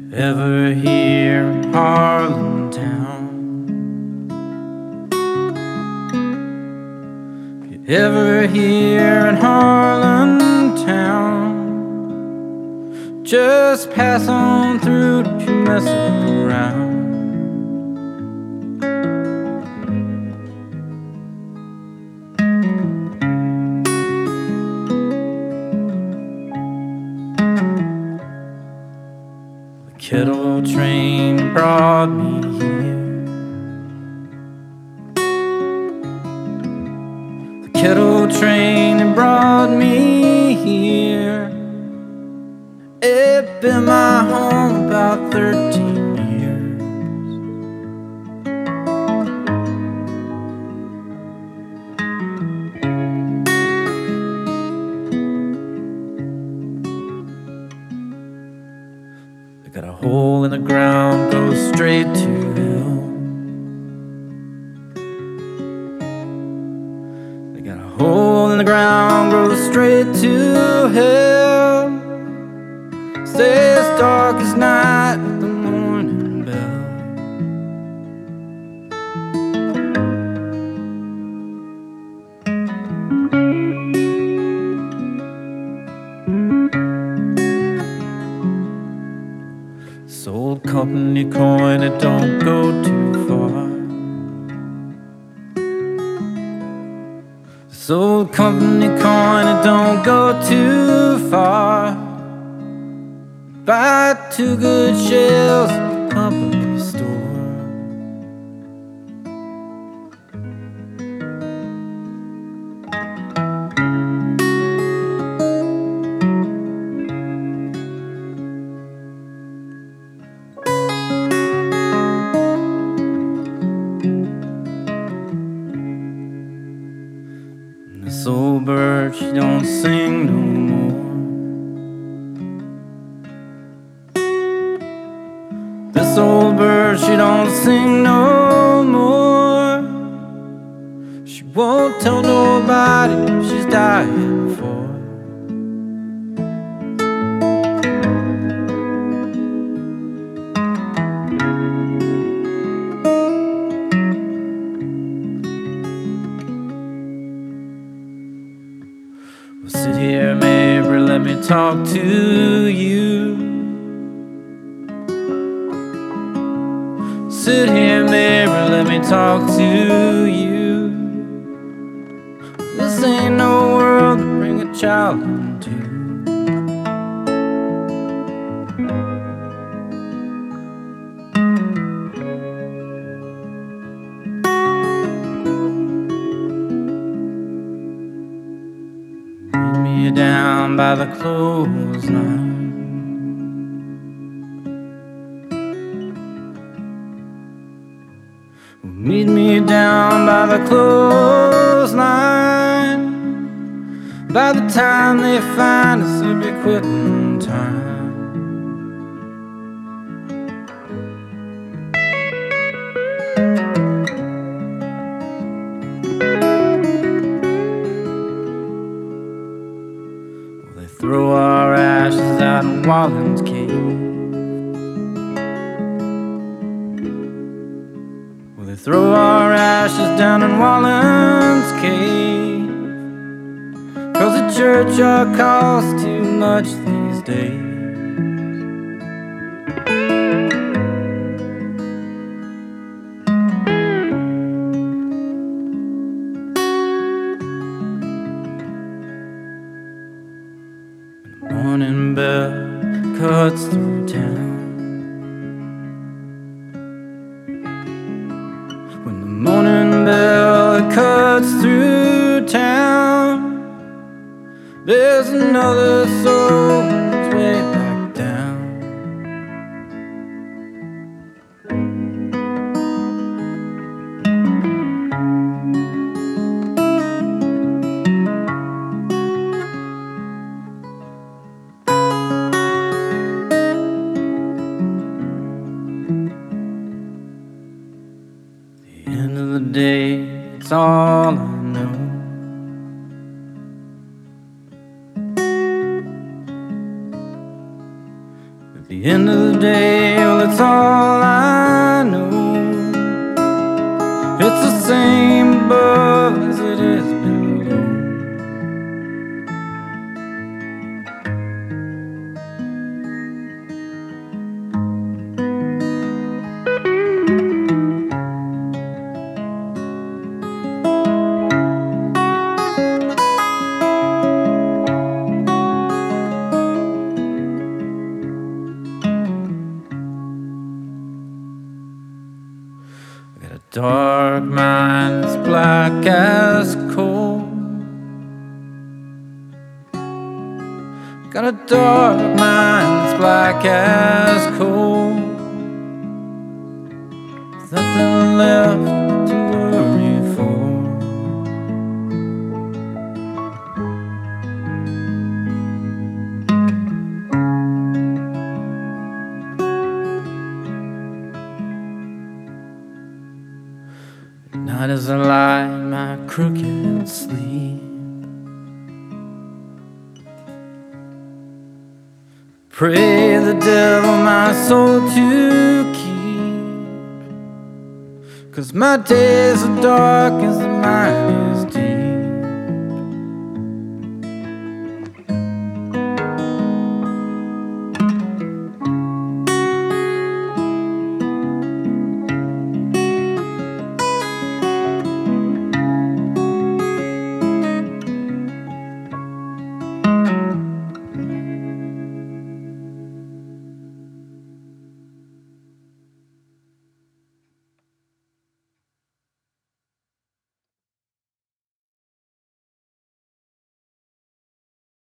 ever here in Harlan town? If you're ever here in Harlan town, just pass on through, don't you mess around. The kettle train brought me here. The kettle train brought me here. It's been my home about 13 years. They got a hole in the ground, goes straight to hell. They got a hole in the ground, goes straight to hell. Stays dark as night with the morning bell. This old company coin, it don't go too far. This old company coin, it don't go too far. Buy 2 good shells at the company store. And this old bird, she don't sing no more. This old bird, she don't sing no more. She won't tell nobody she's dying for. Well, sit here, maybe let me talk to you. Sit here, neighbor, let me talk to you. This ain't no world to bring a child into. Meet me down by the clothesline. Meet me down by the clothesline. By the time they find us, it'll be quitting time. Well, they throw our ashes out in Wallen's cave. They throw our ashes down in Wallen's cave, 'cause the churchyard costs too much these days. When the morning bell cuts through town, when the morning bell cuts through town, there's another soul that's way back down. The end of the day, it's all I know. the end of the day, well, it's all I know. It's the same above as it is below. Got a dark mind that's black as coal. Got a dark mind that's black as coal. There's nothing left to worry for. Night as I lie in my crooked sleep, pray the devil my soul to keep, 'cause my days are dark as the night is deep.